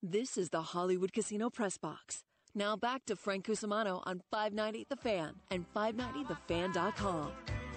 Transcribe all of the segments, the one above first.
This is the Hollywood Casino Press Box. Now back to Frank Cusimano on 590 The Fan and 590thefan.com.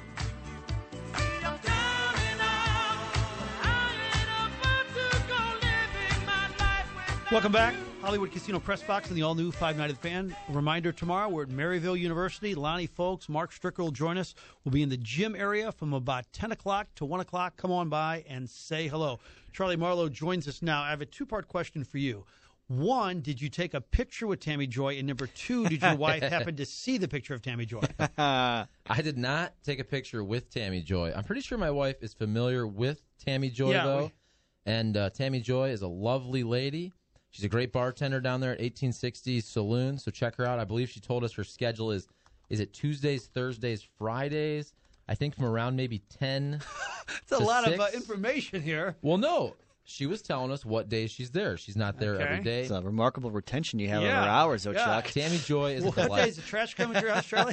Welcome back. Hollywood Casino Press Box and the all-new 590 The Fan. A reminder, tomorrow we're at Maryville University. Lonnie Folks, Mark Stricker will join us. We'll be in the gym area from about 10 o'clock to 1 o'clock. Come on by and say hello. Charlie Marlowe joins us now. I have a two-part question for you. One, did you take a picture with Tammy Joy? And number two, did your wife happen to see the picture of Tammy Joy? I did not take a picture with Tammy Joy. I'm pretty sure my wife is familiar with Tammy Joy, though. And Tammy Joy is a lovely lady. She's a great bartender down there at 1860 Saloon, so check her out. I believe she told us her schedule is it Tuesdays, Thursdays, Fridays? I think from around maybe 10 It's a lot 6. Of information here. Well, no. She was telling us what days she's there. She's not there every day. It's a remarkable retention you have of her hours, though, Chuck. Tammy Joy is a delight. What days the trash come to your house, Charlie?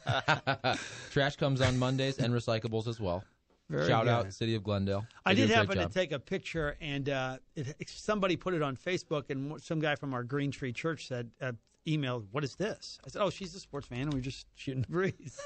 Trash comes on Mondays and recyclables as well. Shout out City of Glendale. I did happen to take a picture, and somebody put it on Facebook, and some guy from our Green Tree Church said, emailed, "What is this?" I said, "Oh, she's a sports fan, and we're just shooting the breeze."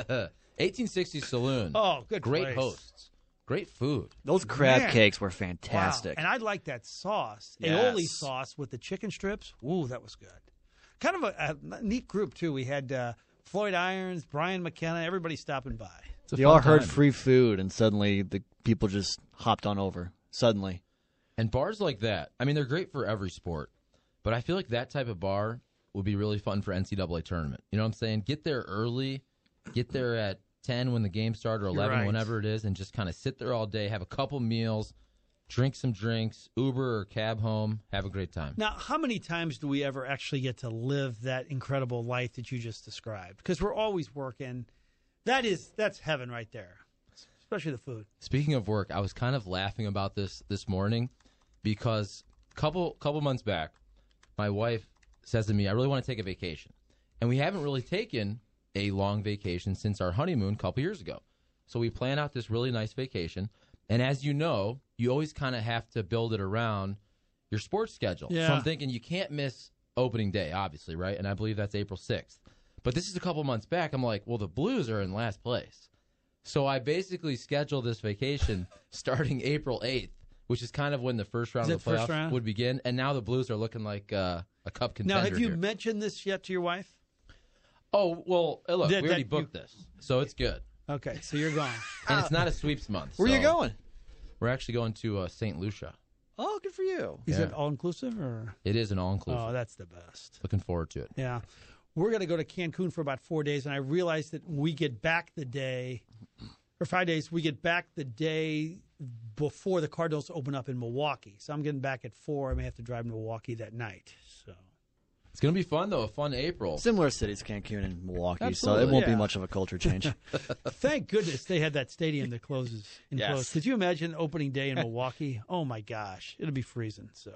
1860 Saloon. Oh, good Great place. Hosts. Great food. Those crab cakes were fantastic. Wow. And I like that sauce, yes. aioli sauce with the chicken strips. Ooh, that was good. Kind of a neat group, too. We had Floyd Irons, Brian McKenna, everybody stopping by. They all heard free food, and suddenly the people just hopped on over. Suddenly. And bars like that, I mean, they're great for every sport. But I feel like that type of bar would be really fun for NCAA tournament. You know what I'm saying? Get there early. Get there at 10 when the game starts or 11, whenever it is, and just kind of sit there all day, have a couple meals, drink some drinks, Uber or cab home, have a great time. Now, how many times do we ever actually get to live that incredible life that you just described? Because we're always working. That's heaven right there, especially the food. Speaking of work, I was kind of laughing about this morning because a couple months back, my wife says to me, "I really want to take a vacation." And we haven't really taken a long vacation since our honeymoon a couple years ago. So we plan out this really nice vacation. And as you know, you always kind of have to build it around your sports schedule. Yeah. So I'm thinking you can't miss opening day, obviously, right? And I believe that's April 6th. But this is a couple months back. I'm like, well, the Blues are in last place. So I basically scheduled this vacation starting April 8th, which is kind of when the first round of the playoffs would begin. And now the Blues are looking like a cup contender. Now, have you mentioned this yet to your wife? Oh, well, look, we already booked this, so it's good. Okay, so you're going. And it's not a sweeps month. Where are you going? We're actually going to St. Lucia. Oh, good for you. Is it all-inclusive? Or? It is an all-inclusive. Oh, that's the best. Looking forward to it. Yeah. We're going to go to Cancun for about 4 days, and I realized that we get back the day, or 5 days, we get back the day before the Cardinals open up in Milwaukee. So I'm getting back at 4. I may have to drive to Milwaukee that night. So it's going to be fun, though, a fun April. Similar cities, Cancun and Milwaukee, Absolutely. so it won't be much of a culture change. Thank goodness they had that stadium that closes. Yes. Could you imagine opening day in Milwaukee? Oh, my gosh. It'll be freezing. So,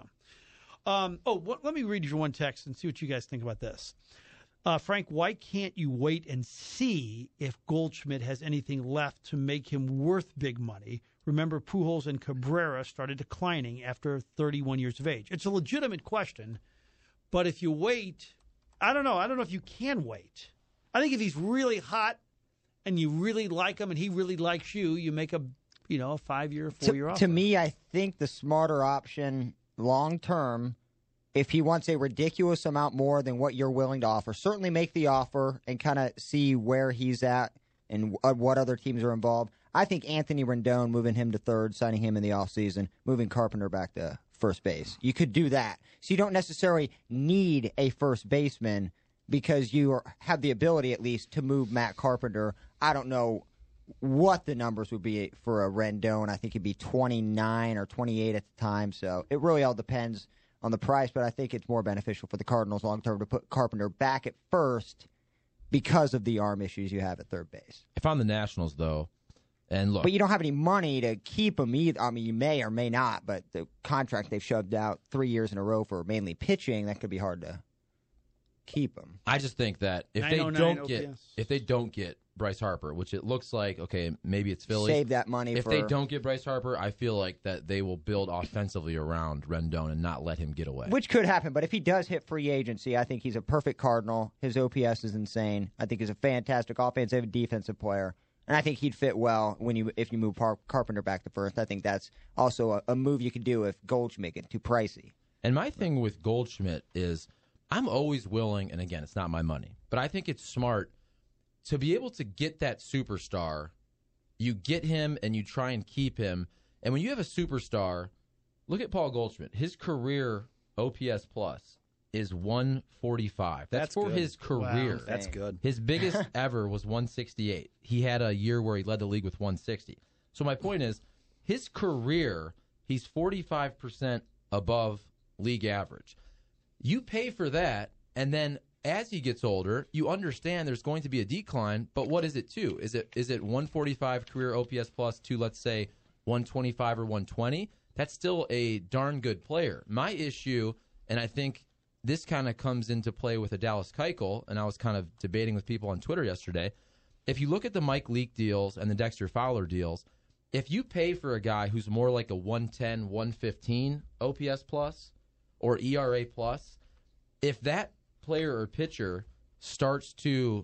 let me read you one text and see what you guys think about this. Frank, why can't you wait and see if Goldschmidt has anything left to make him worth big money? Remember, Pujols and Cabrera started declining after 31 years of age. It's a legitimate question, but if you wait, I don't know. I don't know if you can wait. I think if he's really hot and you really like him and he really likes you, you make a 5-year, 4-year offer. To me, I think the smarter option long term, if he wants a ridiculous amount more than what you're willing to offer, certainly make the offer and kind of see where he's at and what other teams are involved. I think Anthony Rendon, moving him to third, signing him in the offseason, moving Carpenter back to first base. You could do that. So you don't necessarily need a first baseman because you have the ability at least to move Matt Carpenter. I don't know what the numbers would be for a Rendon. I think it'd be 29 or 28 at the time. So it really all depends on the price, but I think it's more beneficial for the Cardinals long-term to put Carpenter back at first because of the arm issues you have at third base. If I'm the Nationals, though, and look. But you don't have any money to keep him either. I mean, you may or may not, but the contract they've shoved out 3 years in a row for mainly pitching, that could be hard to keep him. I just think that if they don't get Bryce Harper, which it looks like, okay, maybe it's Philly. Save that money If for... they don't get Bryce Harper, I feel like that they will build offensively around Rendon and not let him get away. Which could happen, but if he does hit free agency, I think he's a perfect Cardinal. His OPS is insane. I think he's a fantastic offensive and defensive player. And I think he'd fit well if you move Carpenter back to first. I think that's also a move you could do if Goldschmidt gets too pricey. And my thing with Goldschmidt is I'm always willing, and again, it's not my money, but I think it's smart to be able to get that superstar. You get him and you try and keep him. And when you have a superstar, look at Paul Goldschmidt. His career OPS plus is 145. That's for good. his career. Wow. That's good. His biggest ever was 168. He had a year where he led the league with 160. So my point is, his career, he's 45% above league average. You pay for that, and then as he gets older, you understand there's going to be a decline, but what is it to? Is it 145 career OPS plus to, let's say, 125 or 120? That's still a darn good player. My issue, and I think this kind of comes into play with a Dallas Keuchel, and I was kind of debating with people on Twitter yesterday. If you look at the Mike Leake deals and the Dexter Fowler deals, if you pay for a guy who's more like a 110, 115 OPS plus or ERA plus, if that player or pitcher starts to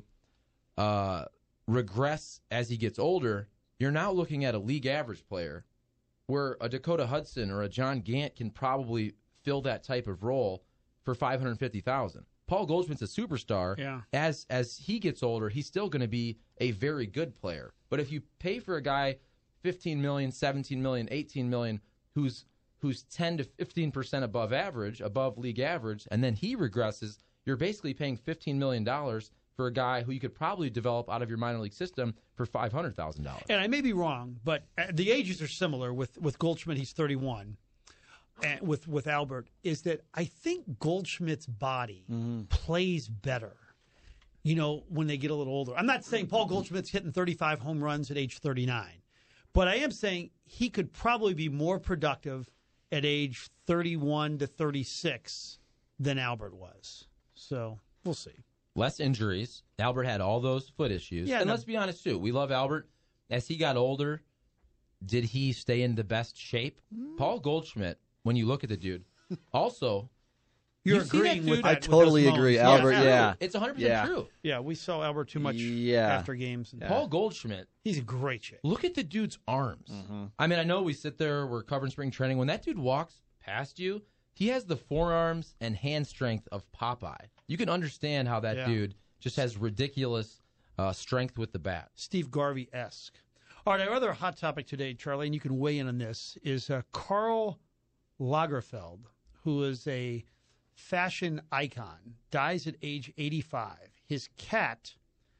regress as he gets older, you're now looking at a league average player where a Dakota Hudson or a John Gant can probably fill that type of role for $550,000. Paul Goldschmidt's a superstar. Yeah. As he gets older, he's still going to be a very good player. But if you pay for a guy $15 million, $17 million, $18 million, who's 10 to 15% above average, above league average, and then he regresses, you're basically paying $15 million for a guy who you could probably develop out of your minor league system for $500,000. And I may be wrong, but the ages are similar. With Goldschmidt, he's 31. And with Albert, is that I think Goldschmidt's body plays better, when they get a little older. I'm not saying Paul Goldschmidt's hitting 35 home runs at age 39, but I am saying he could probably be more productive at age 31 to 36 than Albert was. So we'll see. Less injuries. Albert had all those foot issues. Yeah, and let's be honest, too. We love Albert. As he got older, did he stay in the best shape? Paul Goldschmidt, when you look at the dude, also, You're you see agreeing that with dude- that. I totally agree. Albert, yeah. It's 100% Yeah. true. Yeah, we saw Albert too much Yeah. after games. And Paul Goldschmidt, he's in great shape. look at the dude's arms. I mean, I know we sit there, we're covering spring training. When that dude walks past you, he has the forearms and hand strength of Popeye. You can understand how that dude just has ridiculous strength with the bat. Steve Garvey-esque. All right, our other hot topic today, Charlie, and you can weigh in on this, is Karl Lagerfeld, who is a fashion icon, dies at age 85. His cat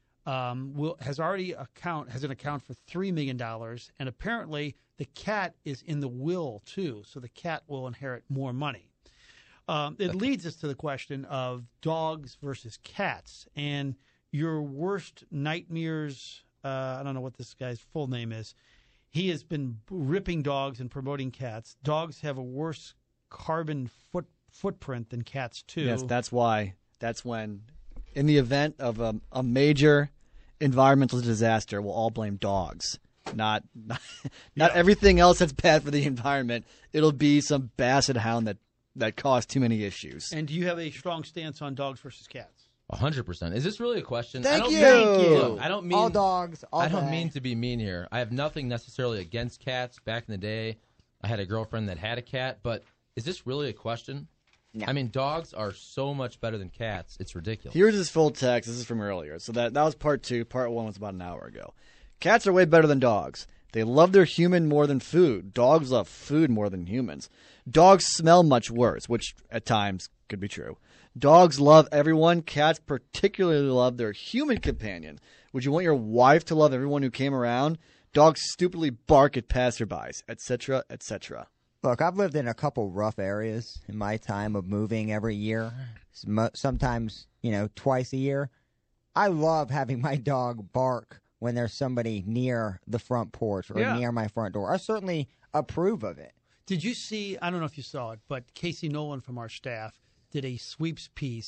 has an account for $3 million, and apparently the cat is in the will too, so the cat will inherit more money. It leads us to the question of dogs versus cats, and your worst nightmares. I don't know what this guy's full name is. He has been ripping dogs and promoting cats. Dogs have a worse carbon footprint than cats too. Yes, that's why. That's when, in the event of a major environmental disaster, we'll all blame dogs. Not everything else that's bad for the environment. It'll be some basset hound that caused too many issues. And do you have a strong stance on dogs versus cats? 100%. Is this really a question? Thank you. Look, I don't mean All dogs, all I don't day. mean to be mean here. I have nothing necessarily against cats. Back in the day, I had a girlfriend that had a cat, but is this really a question? No. I mean, dogs are so much better than cats. It's ridiculous. Here's his full text. This is from earlier. So that was part 2. Part 1 was about an hour ago. Cats are way better than dogs. They love their human more than food. Dogs love food more than humans. Dogs smell much worse, which at times could be true. Dogs love everyone. Cats particularly love their human companion. Would you want your wife to love everyone who came around? Dogs stupidly bark at passerbys, etc., etc. Look, I've lived in a couple rough areas in my time of moving every year, sometimes, twice a year. I love having my dog bark when there's somebody near the front porch or near my front door. I certainly approve of it. Did you see, I don't know if you saw it, but Casey Nolan from our staff did a sweeps piece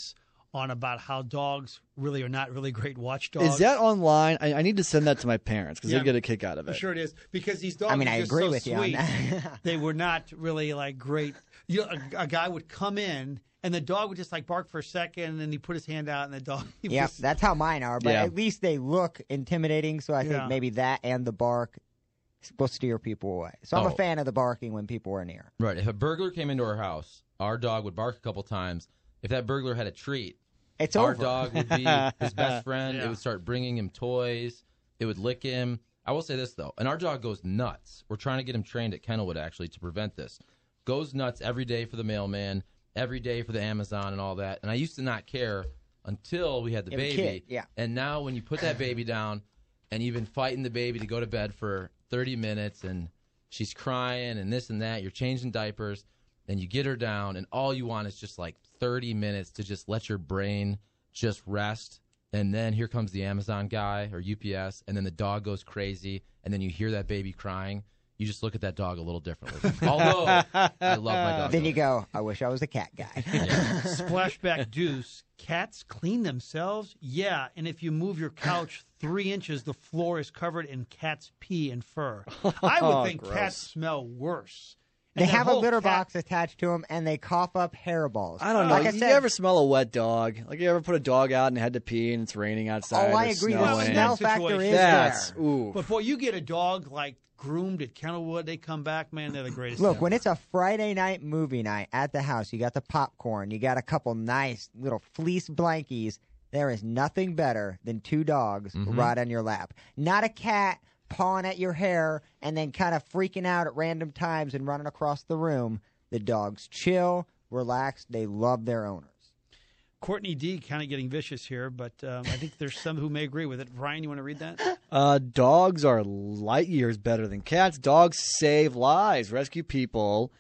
on about how dogs really are not really great watchdogs. Is that online? I need to send that to my parents because Yeah. they get a kick out of I'm it. sure it is, because these dogs I mean, are I just agree so with you on sweet. that. They were not really like great. You know, a guy would come in and the dog would just like bark for a second, and then he put his hand out, and the dog. Yeah, that's how mine are. But Yeah. at least they look intimidating. So I Yeah. think maybe that and the bark will steer people away. So I'm Oh. a fan of the barking when people are near. Right. If a burglar came into our house, our dog would bark a couple times. If that burglar had a treat, It's our over. dog would be his best friend. Yeah. It would start bringing him toys. It would lick him. I will say this, though. And our dog goes nuts. We're trying to get him trained at Kennelwood, actually, to prevent this. Goes nuts every day for the mailman, every day for the Amazon and all that. And I used to not care until we had the You have a baby. kid, yeah. And now when you put that baby down and you've been fighting the baby to go to bed for 30 minutes and she's crying and this and that, you're changing diapers, and you get her down, and all you want is just like 30 minutes to just let your brain just rest. And then here comes the Amazon guy or UPS, and then the dog goes crazy, and then you hear that baby crying. You just look at that dog a little differently. Although I love my dog. Then you go, I wish I was a cat guy. Splashback Deuce. Cats clean themselves? Yeah, and if you move your couch 3 inches, the floor is covered in cat's pee and fur. I would think Gross. cats smell worse. They And that have a whole litter cat- box attached to them, and they cough up hairballs. I don't know. Like I you said, ever smell a wet dog? Like you ever put a dog out and had to pee and it's raining outside? oh, I or agree. Well, The in snowing? smell that factor situation, is That's there. ooh. But boy, you get a dog like groomed at Kennelwood, they come back, man, they're the greatest. Look, ever. when it's a Friday night movie night at the house, you got the popcorn, you got a couple nice little fleece blankies. There is nothing better than two dogs right on your lap. Not a cat pawing at your hair and then kind of freaking out at random times and running across the room. The dogs chill, relax. They love their owners. Courtney D kind of getting vicious here, but I think there's some who may agree with it. Brian, you want to read that? Dogs are light years better than cats. Dogs save lives, rescue people,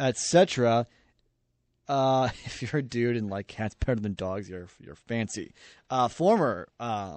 etc. If you're a dude and like cats better than dogs, you're fancy. Former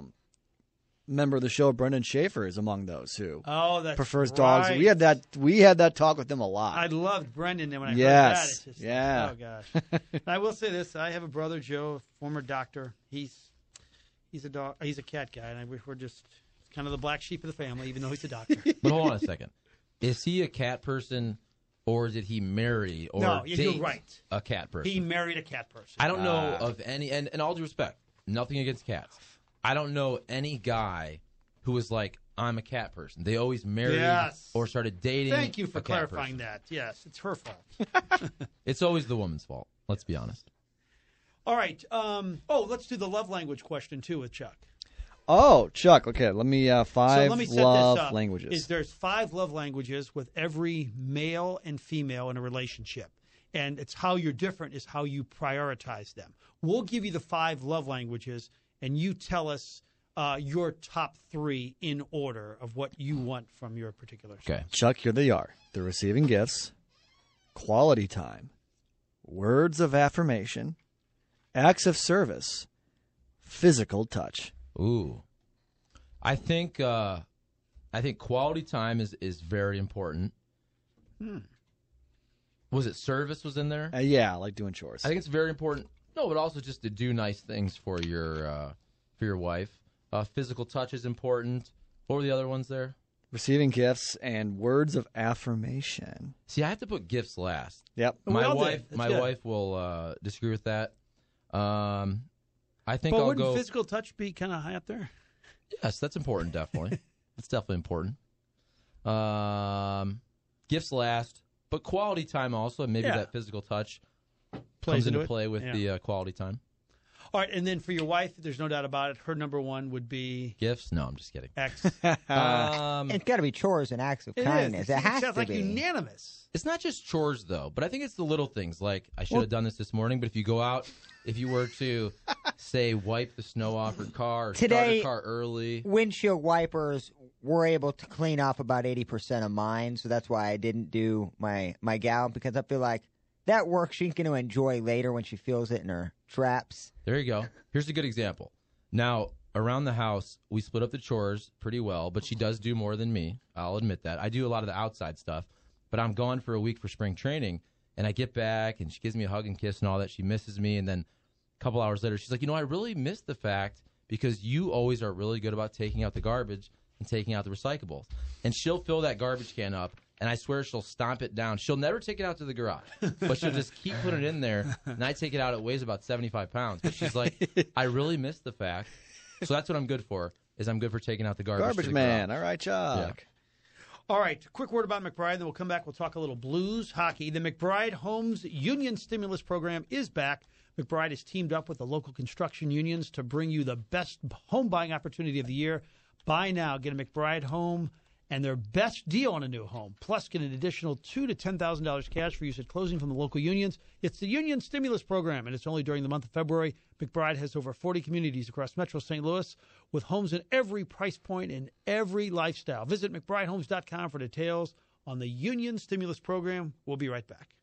member of the show, Brendan Schaefer, is among those who Oh, that's prefers right. dogs. We had that talk with him a lot. I loved Brendan when I heard Yes. that. It's just, Yeah. Oh gosh. I will say this: I have a brother, Joe, a former doctor. He's a dog. He's a cat guy, and we're just kind of the black sheep of the family, even though he's a doctor. But hold on a second. Is he a cat person, or did he marry or No, you're date right. a cat person? He married a cat person. I don't know of any, and all due respect, nothing against cats. I don't know any guy who was like, I'm a cat person. They always married Yes. or started dating. Thank you for a cat clarifying person. that. Yes, it's her fault. It's always the woman's fault. Let's be honest. All right. Let's do the love language question too with Chuck. Oh, Chuck. Okay, let me So five let me set love this up. languages. There's 5 love languages with every male and female in a relationship. And it's how you're different is how you prioritize them. We'll give you the 5 love languages, and you tell us your top 3 in order of what you want from your particular spouse. Okay. Chuck, here they are. They're receiving gifts, quality time, words of affirmation, acts of service, physical touch. Ooh, I think quality time is very important. Was it service was in there? Yeah, I like doing chores. I think it's very important. No, but also just to do nice things for your wife. Physical touch is important. What were the other ones there? Receiving gifts and words of affirmation. See, I have to put gifts last. Yep. We My all did. wife, That's my good. wife will disagree with that. I think But I'll wouldn't go. physical touch be kind of high up there? Yes, that's important. Definitely, it's definitely important. Gifts last, but quality time also. Maybe Yeah. that physical touch Plays comes into into it. play with Yeah. the quality time. All right, and then for your wife, there's no doubt about it. Her number 1 would be Gifts? No, I'm just kidding. X. It's got to be chores and acts of kindness. It has sounds to like be. unanimous. It's not just chores, though, but I think it's the little things. Like, I should have done this morning, but if you go out, if you were to, say, wipe the snow off her car or start Today- her car early. Windshield wipers were able to clean off about 80% of mine, so that's why I didn't do my gal, because I feel like that work she's going to enjoy later when she feels it in her traps. There you go. Here's a good example. Now, around the house, we split up the chores pretty well, but she does do more than me. I'll admit that. I do a lot of the outside stuff, but I'm gone for a week for spring training, and I get back, and she gives me a hug and kiss and all that. She misses me, and then couple hours later, she's like, I really missed the fact because you always are really good about taking out the garbage and taking out the recyclables. And she'll fill that garbage can up, and I swear she'll stomp it down. She'll never take it out to the garage, but she'll just keep putting it in there. And I take it out. It weighs about 75 pounds. But she's like, I really missed the fact. So that's what I'm good for, is I'm good for taking out the garbage. Garbage to the man. garage. All right, Chuck. Yeah. All right, quick word about McBride, then we'll come back. We'll talk a little Blues hockey. The McBride Homes Union Stimulus Program is back. McBride has teamed up with the local construction unions to bring you the best home buying opportunity of the year. Buy now, get a McBride home and their best deal on a new home. Plus, get an additional $2,000 to $10,000 cash for use at closing from the local unions. It's the Union Stimulus Program, and it's only during the month of February. McBride has over 40 communities across Metro St. Louis with homes in every price point and every lifestyle. Visit McBrideHomes.com for details on the Union Stimulus Program. We'll be right back.